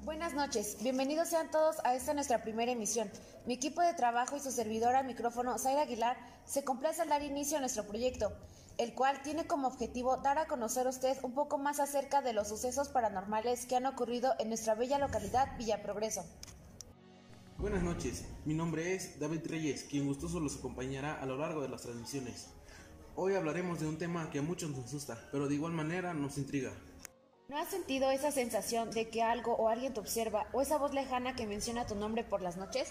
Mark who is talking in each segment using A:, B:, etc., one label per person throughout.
A: Buenas noches, bienvenidos sean todos a esta nuestra primera emisión. Mi equipo de trabajo y su servidora al micrófono, Zaira Aguilar, se complace al dar inicio a nuestro proyecto, el cual tiene como objetivo dar a conocer a usted un poco más acerca de los sucesos paranormales que han ocurrido en nuestra bella localidad Villa Progreso.
B: Buenas noches, mi nombre es David Reyes, quien gustoso los acompañará a lo largo de las transmisiones. Hoy hablaremos de un tema que a muchos nos asusta, pero de igual manera nos intriga.
A: ¿No has sentido esa sensación de que algo o alguien te observa o esa voz lejana que menciona tu nombre por las noches?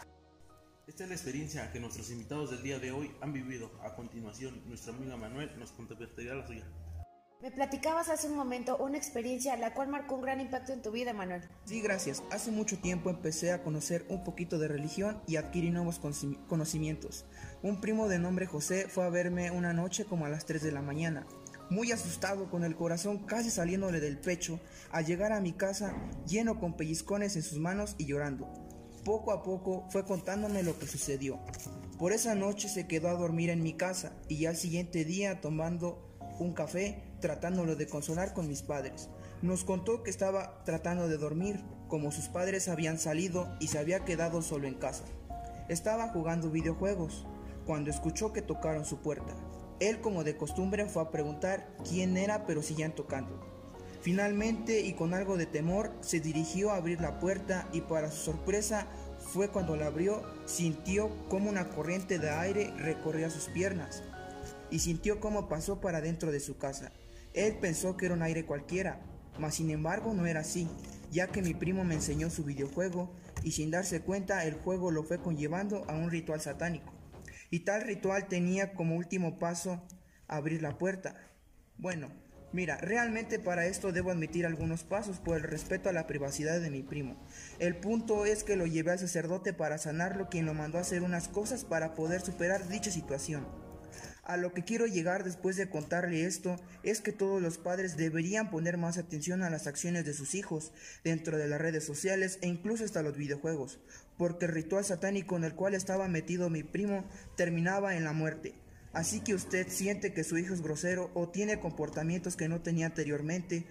B: Esta es la experiencia que nuestros invitados del día de hoy han vivido. A continuación, nuestra amiga Manuel nos compartirá la suya.
A: Me platicabas hace un momento una experiencia la cual marcó un gran impacto en tu vida, Manuel.
C: Sí, gracias. Hace mucho tiempo empecé a conocer un poquito de religión y adquirí nuevos conocimientos. Un primo de nombre José fue a verme una noche como a las 3 de la mañana. Muy asustado, con el corazón casi saliéndole del pecho, al llegar a mi casa lleno con pellizcones en sus manos y llorando. Poco a poco fue contándome lo que sucedió. Por esa noche se quedó a dormir en mi casa y ya al siguiente día tomando un café, tratándolo de consolar con mis padres. Nos contó que estaba tratando de dormir, como sus padres habían salido y se había quedado solo en casa. Estaba jugando videojuegos, cuando escuchó que tocaron su puerta. Él, como de costumbre, fue a preguntar quién era, pero seguían tocando. Finalmente, y con algo de temor, se dirigió a abrir la puerta y para su sorpresa fue cuando la abrió, sintió como una corriente de aire recorría sus piernas y sintió cómo pasó para dentro de su casa. Él pensó que era un aire cualquiera, mas sin embargo no era así, ya que mi primo me enseñó su videojuego y sin darse cuenta el juego lo fue conllevando a un ritual satánico. Y tal ritual tenía como último paso abrir la puerta. Bueno, mira, realmente para esto debo admitir algunos pasos por el respeto a la privacidad de mi primo. El punto es que lo llevé al sacerdote para sanarlo, quien lo mandó a hacer unas cosas para poder superar dicha situación. A lo que quiero llegar después de contarle esto es que todos los padres deberían poner más atención a las acciones de sus hijos dentro de las redes sociales e incluso hasta los videojuegos, porque el ritual satánico en el cual estaba metido mi primo terminaba en la muerte. Así que usted siente que su hijo es grosero o tiene comportamientos que no tenía anteriormente,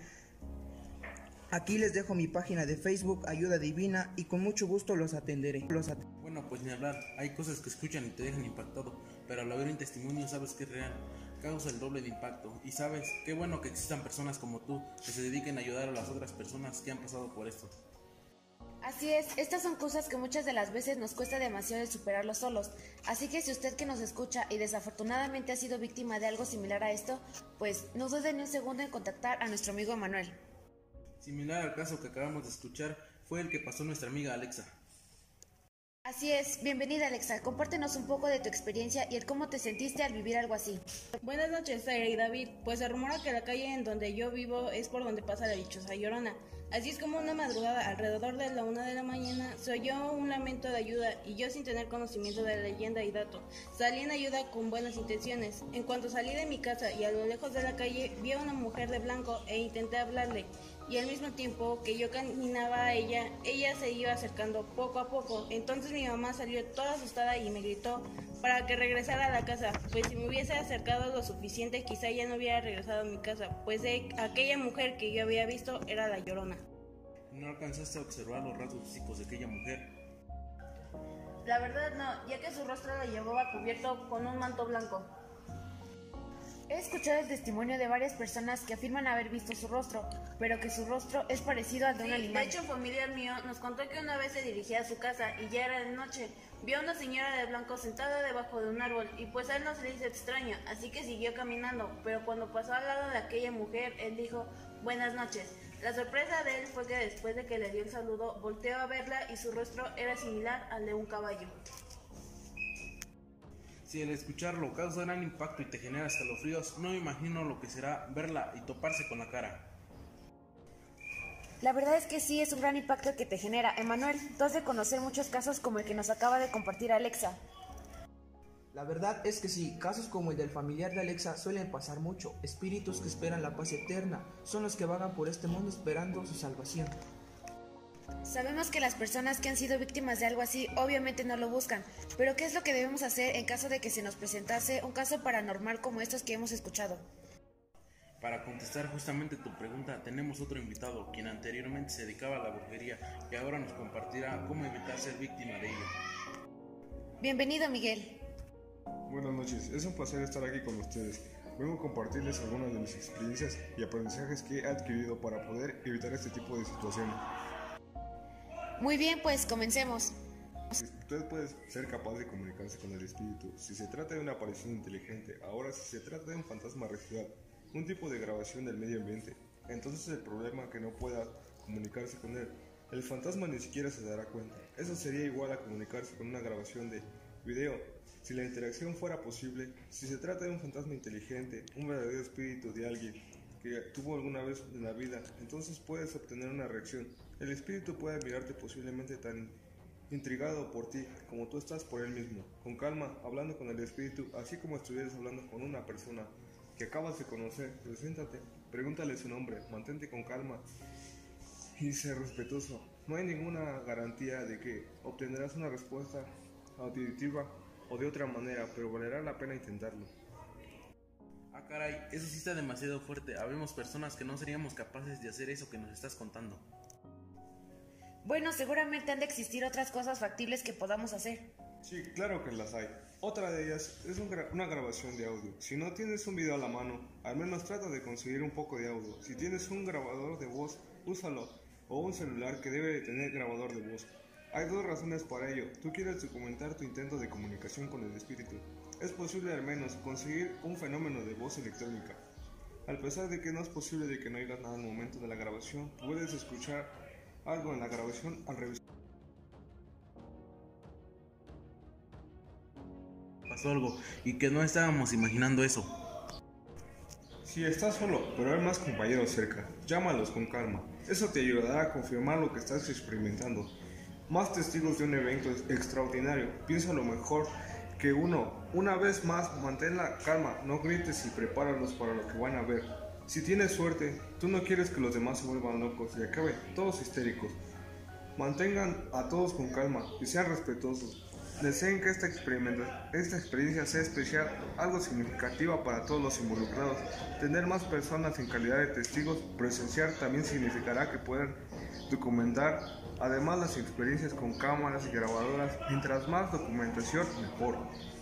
C: aquí les dejo mi página de Facebook, Ayuda Divina, y con mucho gusto los atenderé.
B: Bueno, pues ni hablar, hay cosas que escuchan y te dejan impactado, pero al oír un testimonio sabes que es real, causa el doble de impacto. Y sabes, qué bueno que existan personas como tú que se dediquen a ayudar a las otras personas que han pasado por esto.
A: Así es, estas son cosas que muchas de las veces nos cuesta demasiado el superarlo solos, así que si usted que nos escucha y desafortunadamente ha sido víctima de algo similar a esto, pues no dude ni un segundo en contactar a nuestro amigo Manuel.
B: Similar al caso que acabamos de escuchar, fue el que pasó nuestra amiga Alexa.
A: Así es, bienvenida Alexa, compártenos un poco de tu experiencia y el cómo te sentiste al vivir algo así.
D: Buenas noches, Zaira y David. Pues se rumora que la calle en donde yo vivo es por donde pasa la dichosa Llorona. Así es como una madrugada, alrededor de la 1 de la mañana, se oyó un lamento de ayuda y yo, sin tener conocimiento de la leyenda y dato, salí en ayuda con buenas intenciones. En cuanto salí de mi casa y a lo lejos de la calle, vi a una mujer de blanco e intenté hablarle. Y al mismo tiempo que yo caminaba a ella se iba acercando poco a poco. Entonces mi mamá salió toda asustada y me gritó para que regresara a la casa, pues si me hubiese acercado lo suficiente quizá ya no hubiera regresado a mi casa, pues aquella mujer que yo había visto era la Llorona.
B: ¿No alcanzaste a observar los rasgos físicos de aquella mujer?
D: La verdad no, ya que su rostro la llevaba cubierto con un manto blanco.
A: He escuchado el testimonio de varias personas que afirman haber visto su rostro, pero que su rostro es parecido al de un animal.
D: De hecho, un familiar mío nos contó que una vez se dirigía a su casa y ya era de noche. Vio a una señora de blanco sentada debajo de un árbol y pues a él no se le hizo extraño, así que siguió caminando, pero cuando pasó al lado de aquella mujer, él dijo, buenas noches. La sorpresa de él fue que después de que le dio el saludo, volteó a verla y su rostro era similar al de un caballo.
B: Si el escucharlo causa gran impacto y te genera escalofríos, no me imagino lo que será verla y toparse con la cara.
A: La verdad es que sí, es un gran impacto el que te genera. Emanuel, tú has de conocer muchos casos como el que nos acaba de compartir Alexa.
C: La verdad es que sí, casos como el del familiar de Alexa suelen pasar mucho. Espíritus que esperan la paz eterna son los que vagan por este mundo esperando su salvación.
A: Sabemos que las personas que han sido víctimas de algo así obviamente no lo buscan, pero ¿qué es lo que debemos hacer en caso de que se nos presentase un caso paranormal como estos que hemos escuchado?
B: Para contestar justamente tu pregunta, tenemos otro invitado, quien anteriormente se dedicaba a la brujería y ahora nos compartirá cómo evitar ser víctima de ello.
A: Bienvenido, Miguel.
E: Buenas noches, es un placer estar aquí con ustedes. Vengo a compartirles algunas de mis experiencias y aprendizajes que he adquirido para poder evitar este tipo de situaciones.
A: Muy bien, pues comencemos.
E: Usted puede ser capaz de comunicarse con el espíritu si se trata de una aparición inteligente. Ahora, si se trata de un fantasma residual, un tipo de grabación del medio ambiente, entonces el problema es que no pueda comunicarse con él. El fantasma ni siquiera se dará cuenta. Eso sería igual a comunicarse con una grabación de video. Si la interacción fuera posible, si se trata de un fantasma inteligente, un verdadero espíritu de alguien que tuvo alguna vez en la vida, entonces puedes obtener una reacción. El espíritu puede mirarte posiblemente tan intrigado por ti como tú estás por él mismo. Con calma, hablando con el espíritu, así como estuvieras hablando con una persona que acabas de conocer, preséntate, pregúntale su nombre, mantente con calma y sé respetuoso. No hay ninguna garantía de que obtendrás una respuesta auditiva o de otra manera, pero valerá la pena intentarlo.
B: Ah, caray, eso sí está demasiado fuerte. Habemos personas que no seríamos capaces de hacer eso que nos estás contando.
A: Bueno, seguramente han de existir otras cosas factibles que podamos hacer.
E: Sí, claro que las hay. Otra de ellas es una grabación de audio. Si no tienes un video a la mano, al menos trata de conseguir un poco de audio. Si tienes un grabador de voz, úsalo, o un celular que debe de tener grabador de voz. Hay dos razones para ello. Tú quieres documentar tu intento de comunicación con el espíritu. Es posible al menos conseguir un fenómeno de voz electrónica. Al pesar de que no es posible de que no oigas nada al momento de la grabación, puedes escuchar algo en la grabación al revisar.
B: Pasó algo y que no estábamos imaginando eso.
E: Si estás solo, pero hay más compañeros cerca, llámalos con calma. Eso te ayudará a confirmar lo que estás experimentando. Más testigos de un evento extraordinario. Piensa lo mejor que una vez más, mantén la calma, no grites y prepáralos para lo que van a ver. Si tienes suerte, tú no quieres que los demás se vuelvan locos y acaben todos histéricos. Mantengan a todos con calma y sean respetuosos. Deseen que esta experiencia sea especial, algo significativa para todos los involucrados. Tener más personas en calidad de testigos presenciar también significará que puedan documentar. Además, las experiencias con cámaras y grabadoras, mientras más documentación, mejor.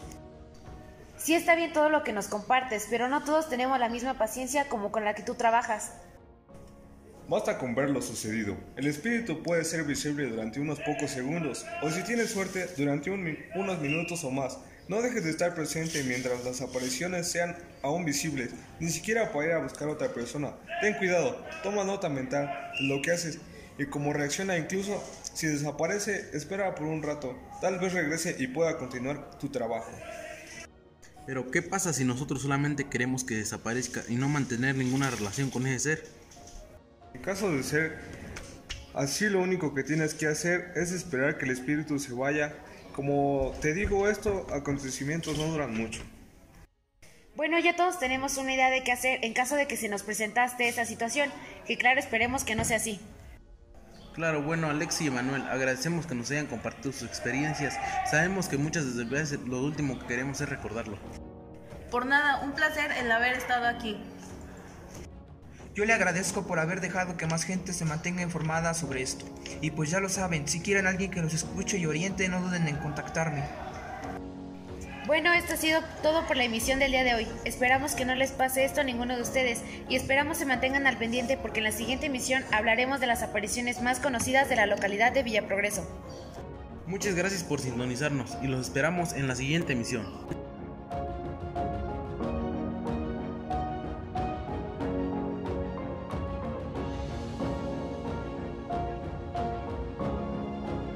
A: Sí está bien todo lo que nos compartes, pero no todos tenemos la misma paciencia como con la que tú trabajas.
E: Basta con ver lo sucedido. El espíritu puede ser visible durante unos pocos segundos, o si tienes suerte, durante unos minutos o más. No dejes de estar presente mientras las apariciones sean aún visibles, ni siquiera para ir a buscar a otra persona. Ten cuidado, toma nota mental de lo que haces y cómo reacciona. Incluso si desaparece, espera por un rato, tal vez regrese y pueda continuar tu trabajo.
B: Pero ¿qué pasa si nosotros solamente queremos que desaparezca y no mantener ninguna relación con ese ser?
E: En caso de ser así, lo único que tienes que hacer es esperar que el espíritu se vaya. Como te digo, estos acontecimientos no duran mucho.
A: Bueno, ya todos tenemos una idea de qué hacer en caso de que se nos presentase esa situación, que claro, esperemos que no sea así.
B: Claro, bueno, Alexi y Manuel, agradecemos que nos hayan compartido sus experiencias. Sabemos que muchas veces lo último que queremos es recordarlo.
D: Por nada, un placer el haber estado aquí.
C: Yo le agradezco por haber dejado que más gente se mantenga informada sobre esto. Y pues ya lo saben, si quieren alguien que los escuche y oriente, no duden en contactarme.
A: Bueno, esto ha sido todo por la emisión del día de hoy. Esperamos que no les pase esto a ninguno de ustedes y esperamos se mantengan al pendiente porque en la siguiente emisión hablaremos de las apariciones más conocidas de la localidad de Villa Progreso.
B: Muchas gracias por sintonizarnos y los esperamos en la siguiente emisión.